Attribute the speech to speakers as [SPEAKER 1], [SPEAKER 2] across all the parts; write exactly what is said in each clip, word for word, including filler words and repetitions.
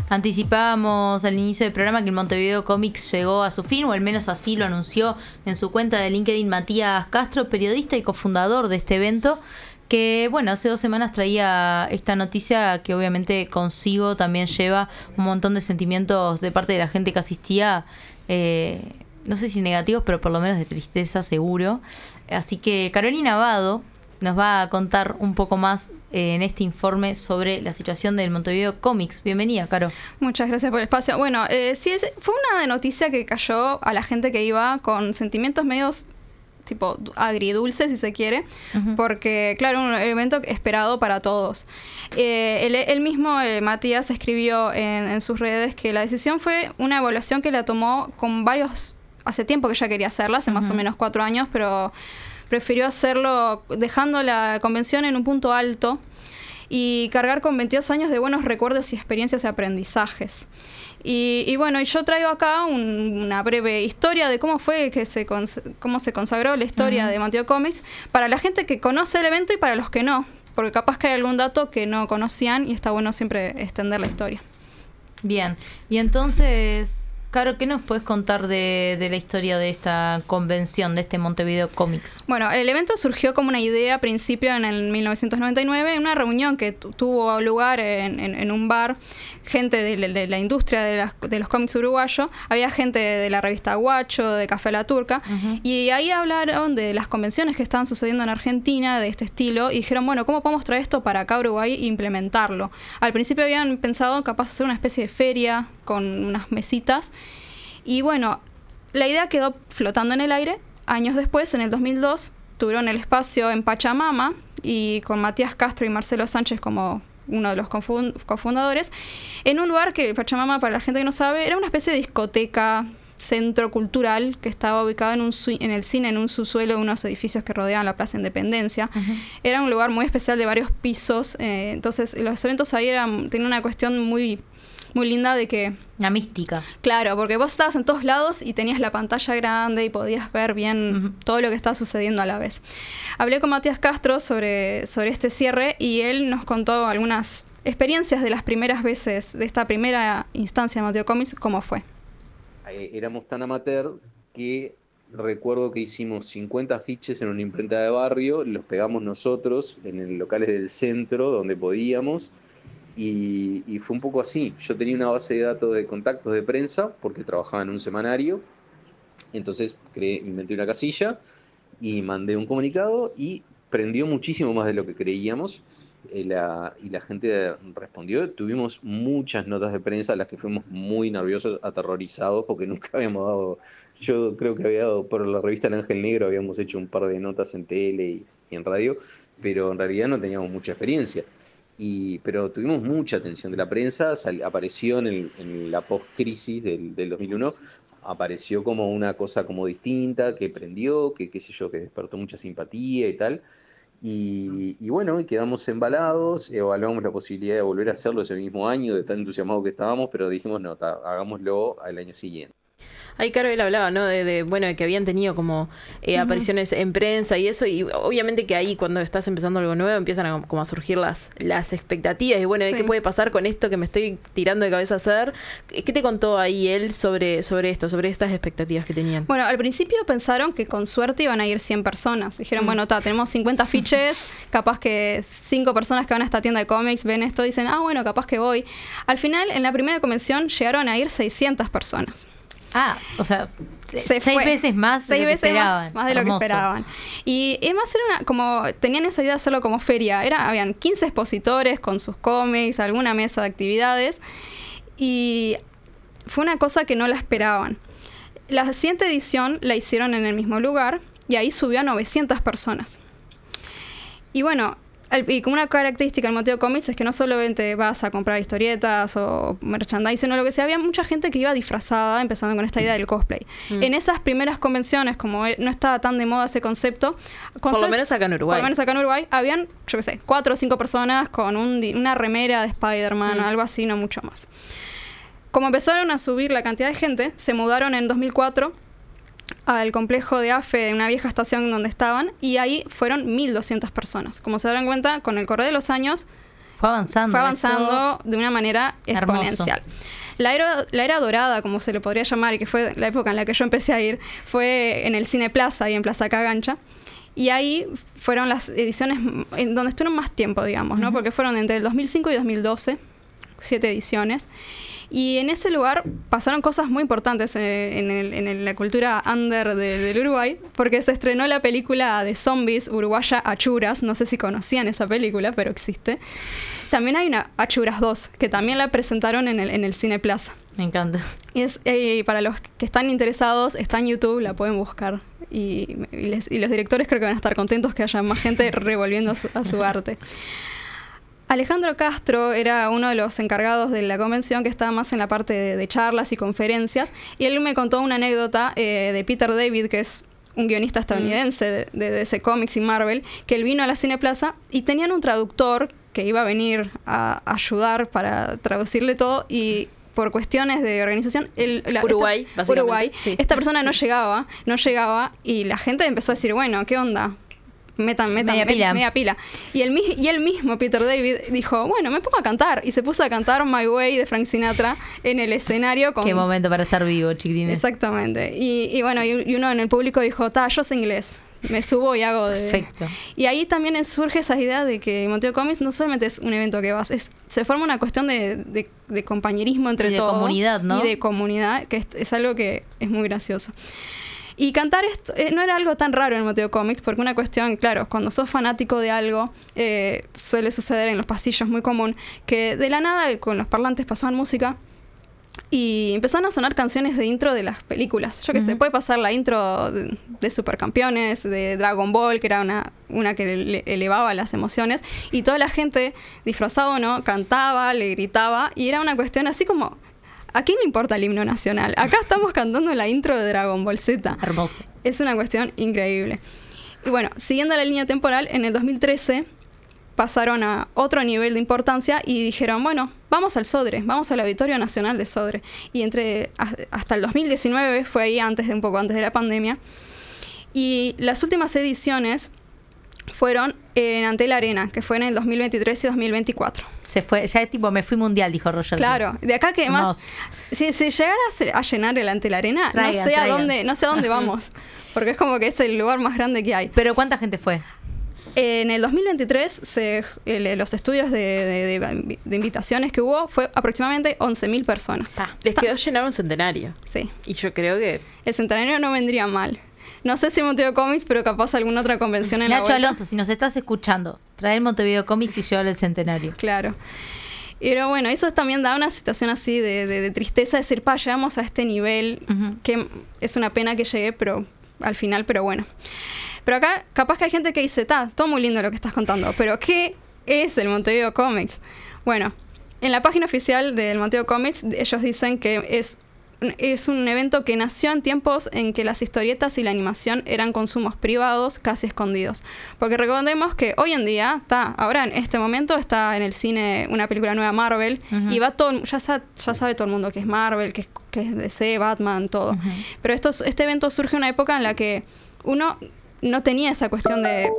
[SPEAKER 1] Anticipábamos al inicio del programa que el Montevideo Comics llegó a su fin, o al menos así lo anunció en su cuenta de LinkedIn Matías Castro, periodista y cofundador de este evento, que bueno, hace dos semanas traía esta noticia que obviamente consigo también lleva un montón de sentimientos de parte de la gente que asistía, eh, no sé si negativos, pero por lo menos de tristeza seguro. Así que Carolina Abado nos va a contar un poco más eh, en este informe sobre la situación del Montevideo Comics. Bienvenida, Caro.
[SPEAKER 2] Muchas gracias por el espacio. Bueno, eh, sí, es, fue una noticia que cayó a la gente que iba con sentimientos medios tipo agridulce, si se quiere, uh-huh. porque, claro, un evento esperado para todos. Eh, él, él mismo, eh, Matías, escribió en, en sus redes que la decisión fue una evaluación que la tomó con varios... Hace tiempo que ya quería hacerla, hace uh-huh. más o menos cuatro años, pero prefirió hacerlo dejando la convención en un punto alto y cargar con veintidós años de buenos recuerdos y experiencias y aprendizajes. Y, y bueno, yo traigo acá un, una breve historia de cómo fue que se cons- cómo se consagró la historia uh-huh. de Montevideo Comics para la gente que conoce el evento y para los que no, porque capaz que hay algún dato que no conocían y está bueno siempre extender la historia.
[SPEAKER 1] Bien, y entonces, Caro, ¿qué nos puedes contar de, de la historia de esta convención, de este Montevideo Comics?
[SPEAKER 2] Bueno, el evento surgió como una idea a principio en el mil novecientos noventa y nueve, en una reunión que tu, tuvo lugar en, en, en un bar, gente de, de, de la industria de, las, de los cómics uruguayos, había gente de, de la revista Guacho, de Café La Turca, uh-huh. y ahí hablaron de las convenciones que estaban sucediendo en Argentina de este estilo, y dijeron, bueno, ¿cómo podemos traer esto para acá a Uruguay e implementarlo? Al principio habían pensado capaz hacer una especie de feria con unas mesitas. Y bueno, la idea quedó flotando en el aire. Años después, en el dos mil dos, tuvieron el espacio en Pachamama y con Matías Castro y Marcelo Sánchez como uno de los cofund- cofundadores, en un lugar que Pachamama, para la gente que no sabe, era una especie de discoteca, centro cultural que estaba ubicado en, un su- en el cine, en un subsuelo de unos edificios que rodeaban la Plaza Independencia. Uh-huh. Era un lugar muy especial de varios pisos, eh, entonces los eventos ahí eran, tenían una cuestión muy... muy linda de que...
[SPEAKER 1] La mística.
[SPEAKER 2] Claro, porque vos estabas en todos lados y tenías la pantalla grande y podías ver bien uh-huh. todo lo que estaba sucediendo a la vez. Hablé con Matías Castro sobre, sobre este cierre y él nos contó algunas experiencias de las primeras veces, de esta primera instancia de Montevideo Comics, cómo fue.
[SPEAKER 3] Éramos tan amateur que recuerdo que hicimos cincuenta afiches en una imprenta de barrio, los pegamos nosotros en el locales del centro donde podíamos. Y, y fue un poco así. Yo tenía una base de datos de contactos de prensa porque trabajaba en un semanario. Entonces creé, inventé una casilla y mandé un comunicado y prendió muchísimo más de lo que creíamos. Eh, la, y la gente respondió. Tuvimos muchas notas de prensa a las que fuimos muy nerviosos, aterrorizados, porque nunca habíamos dado... Yo creo que había dado por la revista El Ángel Negro, habíamos hecho un par de notas en tele y, y en radio, pero en realidad no teníamos mucha experiencia. Y, pero tuvimos mucha atención de la prensa, sal, apareció en, el, en la post-crisis del, del dos mil uno, apareció como una cosa como distinta, que prendió, que qué sé yo, que despertó mucha simpatía y tal. Y, y bueno, y quedamos embalados, evaluamos la posibilidad de volver a hacerlo ese mismo año, de tan entusiasmados que estábamos, pero dijimos, no, ta, hagámoslo al año siguiente.
[SPEAKER 4] Ahí, Caro, él hablaba, ¿no? De, de bueno, de que habían tenido como eh, uh-huh. apariciones en prensa y eso, y obviamente que ahí cuando estás empezando algo nuevo empiezan a, como a surgir las, las expectativas y bueno, sí. ¿de qué puede pasar con esto que me estoy tirando de cabeza a hacer? ¿Qué te contó ahí él sobre, sobre esto, sobre estas expectativas que tenían?
[SPEAKER 2] Bueno, al principio pensaron que con suerte iban a ir cien personas. Dijeron, mm. bueno, ta, tenemos cincuenta afiches, capaz que cinco personas que van a esta tienda de cómics ven esto y dicen, ah, bueno, capaz que voy. Al final, en la primera convención llegaron a ir seiscientas personas.
[SPEAKER 1] Ah, o sea,
[SPEAKER 2] se
[SPEAKER 1] seis
[SPEAKER 2] fue.
[SPEAKER 1] veces más
[SPEAKER 2] seis
[SPEAKER 1] de lo
[SPEAKER 2] veces
[SPEAKER 1] que esperaban.
[SPEAKER 2] Más, más de
[SPEAKER 1] Hermoso.
[SPEAKER 2] lo que esperaban. Y además era una, como tenían esa idea de hacerlo como feria. Era, habían quince expositores con sus cómics, alguna mesa de actividades. Y fue una cosa que no la esperaban. La siguiente edición la hicieron en el mismo lugar y ahí subió a novecientas personas. Y bueno, y como una característica del Montevideo Comics es que no solamente vas a comprar historietas o merchandising o lo que sea, había mucha gente que iba disfrazada, empezando con esta idea del cosplay. Mm. En esas primeras convenciones, como no estaba tan de moda ese concepto...
[SPEAKER 4] Por lo menos acá en Uruguay.
[SPEAKER 2] Por lo menos acá en Uruguay, habían, yo qué sé, cuatro o cinco personas con un, una remera de Spider-Man mm. o algo así, no mucho más. Como empezaron a subir la cantidad de gente, se mudaron en dos mil cuatro al complejo de AFE, una vieja estación donde estaban, y ahí fueron mil doscientas personas. Como se darán cuenta, con el correr de los años,
[SPEAKER 1] Fue avanzando.
[SPEAKER 2] Fue avanzando de una manera exponencial. Hermoso. La era, la era dorada, como se le podría llamar, y que fue la época en la que yo empecé a ir, fue en el Cine Plaza y en Plaza Cagancha. Y ahí fueron las ediciones en donde estuvieron más tiempo, digamos, ¿no? Uh-huh. Porque fueron entre el dos mil cinco y dos mil doce, siete ediciones. Y en ese lugar pasaron cosas muy importantes en, en, el, en la cultura under de, del Uruguay, porque se estrenó la película de zombies uruguaya Achuras. No sé si conocían esa película, pero existe. También hay una Achuras dos, que también la presentaron en el, en el Cine Plaza.
[SPEAKER 1] Me encanta.
[SPEAKER 2] Y es, eh, para los que están interesados, está en YouTube, la pueden buscar. Y, y, les, y los directores creo que van a estar contentos que haya más gente revolviendo a su, a su arte. Alejandro Castro era uno de los encargados de la convención, que estaba más en la parte de, de charlas y conferencias, y él me contó una anécdota eh, de Peter David, que es un guionista estadounidense mm. de, de D C Comics y Marvel, que él vino a la Cine Plaza y tenían un traductor que iba a venir a ayudar para traducirle todo, y por cuestiones de organización, el, la,
[SPEAKER 4] Uruguay,
[SPEAKER 2] esta, básicamente. Uruguay sí. Esta persona no llegaba, no llegaba, y la gente empezó a decir, bueno, ¿qué onda? Metan, metan, media pila. media pila. Y él, y él mismo, Peter David, dijo, bueno, me pongo a cantar. Y se puso a cantar My Way de Frank Sinatra en el escenario. Con...
[SPEAKER 1] Qué momento para estar vivo, chiquitines.
[SPEAKER 2] Exactamente. Y, y bueno, y, y uno en el público dijo, ta, yo sé inglés. Me subo y hago de...
[SPEAKER 1] Perfecto.
[SPEAKER 2] Y ahí también surge esa idea de que Monteo Comics no solamente es un evento que vas, es, se forma una cuestión de, de, de compañerismo entre todos.
[SPEAKER 1] Y de comunidad, ¿no?
[SPEAKER 2] Y de comunidad, que es, es algo que es muy gracioso. Y cantar esto eh, no era algo tan raro en Monteo Comics, porque una cuestión, claro, cuando sos fanático de algo, eh, suele suceder en los pasillos, muy común, que de la nada con los parlantes pasaban música y empezaron a sonar canciones de intro de las películas. Yo qué uh-huh. sé, puede pasar la intro de, de Supercampeones, de Dragon Ball, que era una, una que le elevaba las emociones, y toda la gente, disfrazada o no, cantaba, le gritaba, y era una cuestión así como... ¿A quién le importa el himno nacional? Acá estamos cantando la intro de Dragon Ball Z.
[SPEAKER 1] Hermoso.
[SPEAKER 2] Es una cuestión increíble. Y bueno, siguiendo la línea temporal, en el dos mil trece pasaron a otro nivel de importancia y dijeron, bueno, vamos al Sodre, vamos al Auditorio Nacional de Sodre. Y entre hasta el dos mil diecinueve, fue ahí antes de un poco antes de la pandemia. Y las últimas ediciones fueron en Antel Arena, que fue en el dos mil veintitrés y dos mil veinticuatro.
[SPEAKER 1] Se fue, ya es tipo, me fui mundial, dijo Roger.
[SPEAKER 2] Claro, de acá que más, si, si llegara a llenar el Antel Arena, traigan, no sé traigan. a dónde, no sé a dónde vamos, porque es como que es el lugar más grande que hay.
[SPEAKER 1] ¿Pero cuánta gente fue?
[SPEAKER 2] En el dos mil veintitrés, se, el, los estudios de, de, de, de invitaciones que hubo fue aproximadamente once mil personas.
[SPEAKER 4] Ah, les quedó llenar un centenario.
[SPEAKER 2] Sí.
[SPEAKER 4] Y yo creo que...
[SPEAKER 2] El centenario no vendría mal. No sé si Montevideo Comics, pero capaz alguna otra convención en
[SPEAKER 1] Nacho
[SPEAKER 2] la vuelta.
[SPEAKER 1] Alonso, si nos estás escuchando, trae el Montevideo Comics y llévalo al centenario.
[SPEAKER 2] Claro. Pero bueno, eso también da una situación así de, de, de tristeza, de decir, pa, llegamos a este nivel, uh-huh. que es una pena que llegué, pero al final, pero bueno. Pero acá, capaz que hay gente que dice, ta, todo muy lindo lo que estás contando, pero ¿qué es el Montevideo Comics? Bueno, en la página oficial del Montevideo Comics, ellos dicen que es... Es un evento que nació en tiempos en que las historietas y la animación eran consumos privados casi escondidos. Porque recordemos que hoy en día, está, ahora en este momento está en el cine una película nueva Marvel, uh-huh. y va todo, ya sabe, ya sabe todo el mundo que es Marvel, que es, que es D C, Batman, todo. Uh-huh. Pero esto, este evento surge en una época en la que uno no tenía esa cuestión de,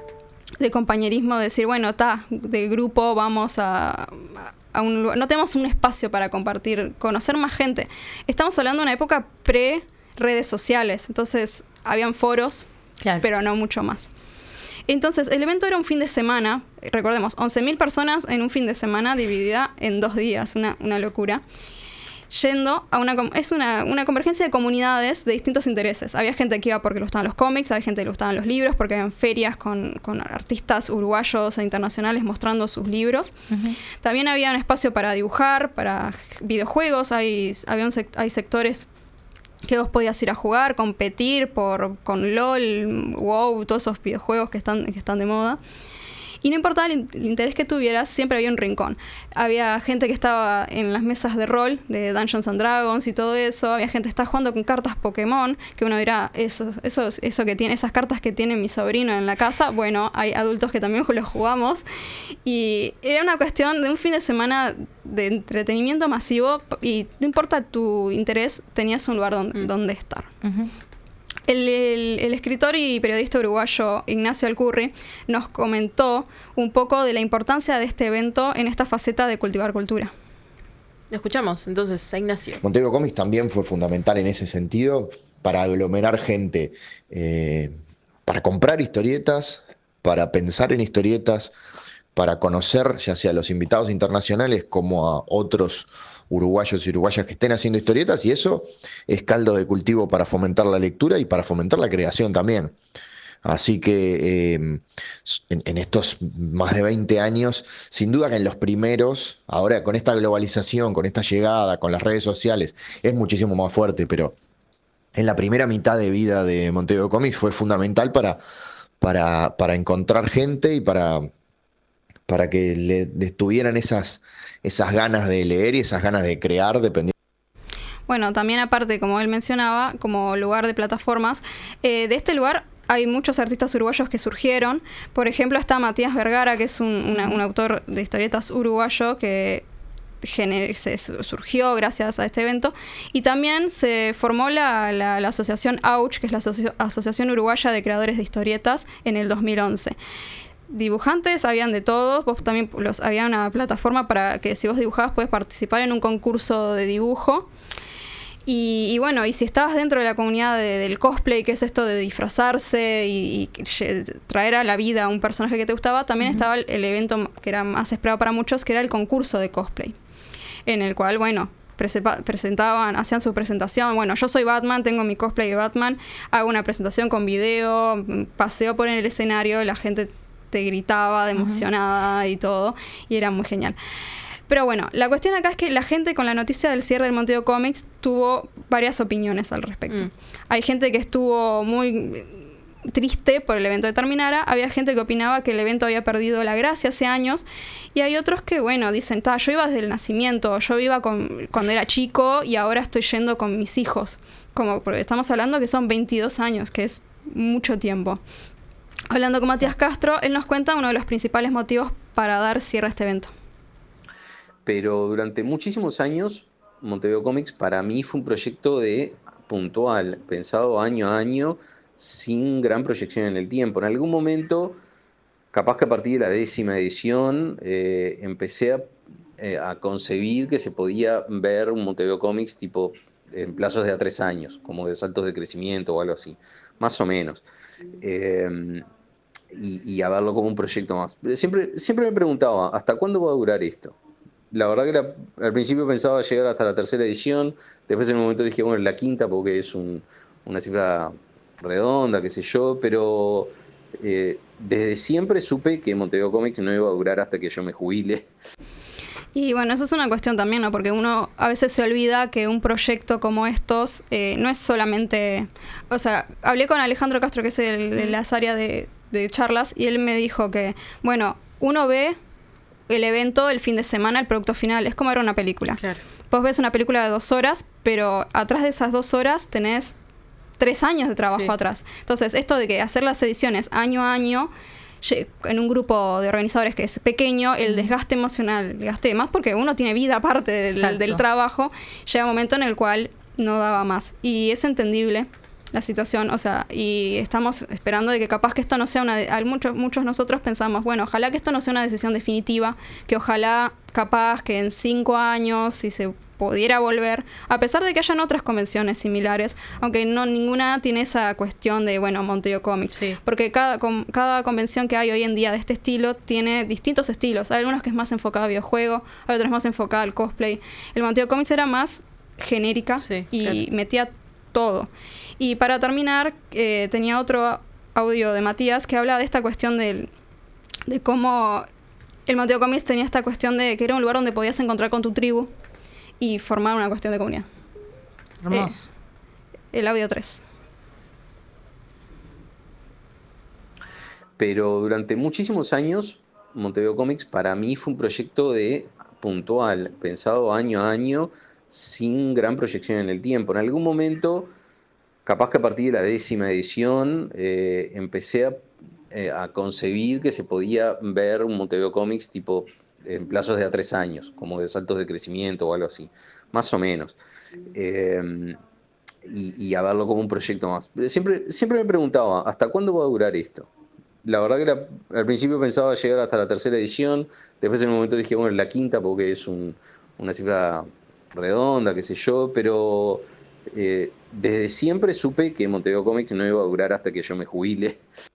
[SPEAKER 2] de compañerismo, de decir, bueno, está, de grupo vamos a... a A un lugar. No tenemos un espacio para compartir, conocer más gente. Estamos hablando de una época pre-redes sociales, entonces habían foros, claro. pero no mucho más. Entonces el evento era un fin de semana, recordemos, once mil personas en un fin de semana dividida en dos días, una, una locura. Yendo a una... Es una, una convergencia de comunidades de distintos intereses. Había gente que iba porque le gustaban los cómics, había gente que le gustaban los libros, porque habían ferias con, con artistas uruguayos e internacionales mostrando sus libros. Uh-huh. También había un espacio para dibujar, para videojuegos. Hay, había un sec- hay sectores que vos podías ir a jugar, competir por, con LOL, WoW, todos esos videojuegos que están, que están de moda. Y no importaba el, el interés que tuvieras, siempre había un rincón. Había gente que estaba en las mesas de rol, de Dungeons and Dragons y todo eso. Había gente que estaba jugando con cartas Pokémon, que uno dirá, eso, eso, eso que tiene, esas cartas que tiene mi sobrino en la casa. Bueno, hay adultos que también los jugamos. Y era una cuestión de un fin de semana de entretenimiento masivo, y no importa tu interés, tenías un lugar donde, mm. donde estar. Uh-huh. El, el, el escritor y periodista uruguayo Ignacio Alcurri nos comentó un poco de la importancia de este evento en esta faceta de cultivar cultura.
[SPEAKER 4] Escuchamos entonces a Ignacio.
[SPEAKER 5] Montevideo Comics también fue fundamental en ese sentido para aglomerar gente, eh, para comprar historietas, para pensar en historietas, para conocer ya sea a los invitados internacionales como a otros uruguayos y uruguayas que estén haciendo historietas, y eso es caldo de cultivo para fomentar la lectura y para fomentar la creación también. Así que eh, en, en estos más de veinte años, sin duda que en los primeros, ahora con esta globalización, con esta llegada, con las redes sociales, es muchísimo más fuerte, pero en la primera mitad de vida de Montevideo Comics fue fundamental para, para, para encontrar gente y para, para que le, le tuvieran esas, esas ganas de leer y esas ganas de crear, dependiendo.
[SPEAKER 2] Bueno, también aparte, como él mencionaba, como lugar de plataformas, eh, de este lugar hay muchos artistas uruguayos que surgieron. Por ejemplo, está Matías Vergara, que es un, una, un autor de historietas uruguayo que gener- se surgió gracias a este evento. Y también se formó la, la, la asociación A U C H, que es la Asoci- Asociación Uruguaya de Creadores de Historietas, en el dos mil once. Dibujantes habían de todos, vos también los, había una plataforma para que si vos dibujabas puedes participar en un concurso de dibujo. Y, y bueno, y si estabas dentro de la comunidad de, del cosplay, que es esto de disfrazarse y, y traer a la vida a un personaje que te gustaba, también uh-huh. estaba el, el evento que era más esperado para muchos, que era el concurso de cosplay, en el cual, bueno, presentaban, hacían su presentación. Bueno, yo soy Batman, tengo mi cosplay de Batman, hago una presentación con video, paseo por el escenario, la gente te gritaba de emocionada uh-huh. y todo, y era muy genial. Pero bueno, la cuestión acá es que la gente con la noticia del cierre del Montevideo Comics tuvo varias opiniones al respecto. Mm. Hay gente que estuvo muy triste por el evento que terminara, había gente que opinaba que el evento había perdido la gracia hace años, y hay otros que, bueno, dicen, ta, yo iba desde el nacimiento, yo iba con, cuando era chico y ahora estoy yendo con mis hijos. Como, porque estamos hablando que son veintidós años, que es mucho tiempo. Hablando con Matías Castro, él nos cuenta uno de los principales motivos para dar cierre a este evento.
[SPEAKER 3] Pero durante muchísimos años, Montevideo Comics para mí fue un proyecto de puntual, pensado año a año, sin gran proyección en el tiempo. En algún momento, capaz que a partir de la décima edición, eh, empecé a, eh, a concebir que se podía ver un Montevideo Comics tipo en plazos de a tres años, como de saltos de crecimiento o algo así, más o menos. Eh, y, y a verlo como un proyecto más. Siempre, siempre me preguntaba, ¿hasta cuándo va a durar esto? La verdad que la, al principio pensaba llegar hasta la tercera edición, después en un momento dije, bueno, la quinta porque es un, una cifra redonda, qué sé yo, pero eh, desde siempre supe que Montevideo Comics no iba a durar hasta que yo me jubile.
[SPEAKER 2] Y bueno, eso es una cuestión también, ¿no? Porque uno a veces se olvida que un proyecto como estos eh, no es solamente... O sea, hablé con Alejandro Castro, que es el de las áreas de, de charlas, y él me dijo que, bueno, uno ve el evento, el fin de semana, el producto final. Es como ver una película. Claro. Vos ves una película de dos horas, pero atrás de esas dos horas tenés tres años de trabajo sí. atrás. Entonces, esto de que hacer las ediciones año a año, en un grupo de organizadores que es pequeño, el desgaste emocional, el desgaste más porque uno tiene vida aparte del, del trabajo, llega un momento en el cual no daba más. Y es entendible la situación, o sea, y estamos esperando de que capaz que esto no sea una... De, muchos, muchos nosotros pensamos, bueno, ojalá que esto no sea una decisión definitiva, que ojalá capaz que en cinco años, si se pudiera volver, a pesar de que hayan otras convenciones similares, aunque no ninguna tiene esa cuestión de, bueno, Montevideo Comics, sí. porque cada, com, cada convención que hay hoy en día de este estilo tiene distintos estilos. Hay algunos que es más enfocada a videojuego, hay otros más enfocada al cosplay. El Montevideo Comics era más genérica sí, y claro. metía todo. Y para terminar, eh, tenía otro audio de Matías que habla de esta cuestión del, de cómo el Montevideo Comics tenía esta cuestión de que era un lugar donde podías encontrar con tu tribu y formar una cuestión de comunidad.
[SPEAKER 1] Hermoso.
[SPEAKER 2] Eh, el audio tres.
[SPEAKER 3] Pero durante muchísimos años, Montevideo Comics para mí fue un proyecto de puntual, pensado año a año, sin gran proyección en el tiempo. En algún momento, capaz que a partir de la décima edición, eh, empecé a, eh, a concebir que se podía ver un Montevideo Comics tipo en plazos de a tres años, como de saltos de crecimiento o algo así, más o menos. Eh, y, y a verlo como un proyecto más. Pero siempre, siempre me preguntaba, ¿hasta cuándo va a durar esto? La verdad que la, al principio pensaba llegar hasta la tercera edición, después en un momento dije, bueno, la quinta porque es un, una cifra redonda, qué sé yo, pero eh, desde siempre supe que Montevideo Comics no iba a durar hasta que yo me jubile.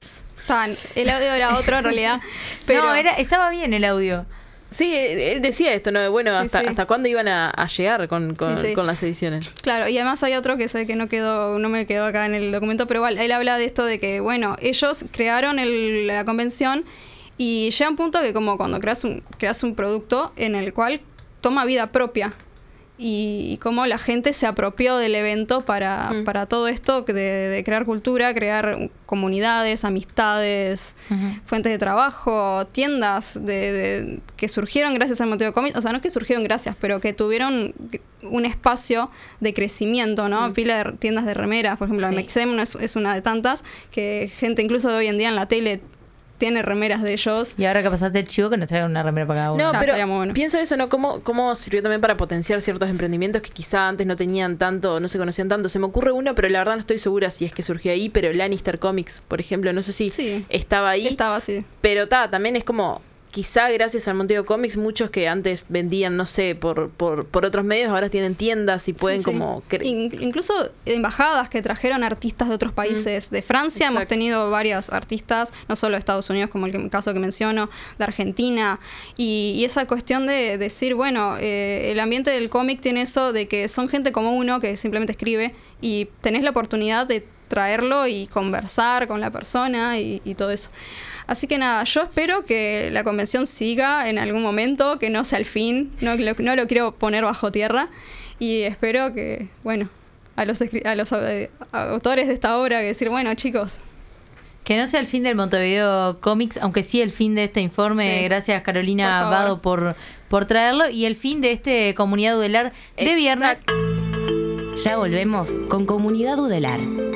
[SPEAKER 2] Tan, el audio era otro en realidad, pero
[SPEAKER 1] No, era, estaba bien el audio.
[SPEAKER 4] Sí, él decía esto, ¿no? Bueno,
[SPEAKER 2] Sí,
[SPEAKER 4] hasta,
[SPEAKER 2] sí.
[SPEAKER 4] hasta cuándo iban a, a llegar con, con,
[SPEAKER 2] Sí, sí.
[SPEAKER 4] con las ediciones.
[SPEAKER 2] claro, y además hay otro que sé que no quedó, no me quedó acá en el documento, pero igual, él habla de esto de que, bueno, ellos crearon el- la convención y llega un punto que como cuando creas un, creas un producto en el cual toma vida propia. Y, y cómo la gente se apropió del evento para,
[SPEAKER 4] Mm.
[SPEAKER 2] para todo esto de, de crear cultura, crear comunidades, amistades,
[SPEAKER 1] Ujú.
[SPEAKER 2] fuentes de trabajo, tiendas de, de- que surgieron gracias al Montevideo Comics, o sea, no que surgieron gracias, pero que tuvieron un espacio de crecimiento, ¿no?
[SPEAKER 4] Mm.
[SPEAKER 2] Pila de tiendas de remeras, por ejemplo,
[SPEAKER 1] Sí.
[SPEAKER 2] Mexem no es, es una de tantas, que gente incluso de hoy en día en la tele tiene remeras de ellos.
[SPEAKER 1] Y ahora que pasaste el chivo, que nos traigan una remera para cada uno.
[SPEAKER 4] No,
[SPEAKER 2] Ah,
[SPEAKER 4] pero
[SPEAKER 2] estaría muy bueno.
[SPEAKER 4] pienso eso, ¿no? ¿Cómo, ¿Cómo sirvió también para potenciar ciertos emprendimientos que quizá antes no tenían tanto, no se conocían tanto? Se me ocurre uno, pero la verdad no estoy segura si es que surgió ahí, pero Lannister Comics, por ejemplo, no sé si
[SPEAKER 2] Sí.
[SPEAKER 4] estaba ahí.
[SPEAKER 2] Estaba así.
[SPEAKER 4] Pero ta, también es como, quizá gracias al Montevideo Comics, muchos que antes vendían, no sé, por, por, por otros medios, ahora tienen tiendas y pueden
[SPEAKER 2] Sí, sí.
[SPEAKER 4] como... cre-
[SPEAKER 2] In- incluso embajadas que trajeron artistas de otros países. De Francia hemos
[SPEAKER 4] Exacto.
[SPEAKER 2] tenido varios artistas, no solo de Estados Unidos, como el, que- el caso que menciono, de Argentina. Y, y esa cuestión de decir, bueno, eh, el ambiente del cómic tiene eso de que son gente como uno que simplemente escribe y tenés la oportunidad de traerlo y conversar con la persona y, y todo eso. Así que nada, yo espero que la convención siga en algún momento, que no sea el fin, no lo, no lo quiero poner bajo tierra y espero que, bueno, a los, escri- a los eh, autores de esta obra que decir, bueno chicos,
[SPEAKER 1] Que no sea el fin del Montevideo Comics, aunque sí el fin de este informe.
[SPEAKER 2] Sí.
[SPEAKER 1] Gracias, Carolina
[SPEAKER 2] Por favor.
[SPEAKER 1] Vado, por, por traerlo. Y el fin de este Comunidad Udelar de viernes.
[SPEAKER 4] Exacto.
[SPEAKER 6] Ya volvemos con Comunidad Udelar.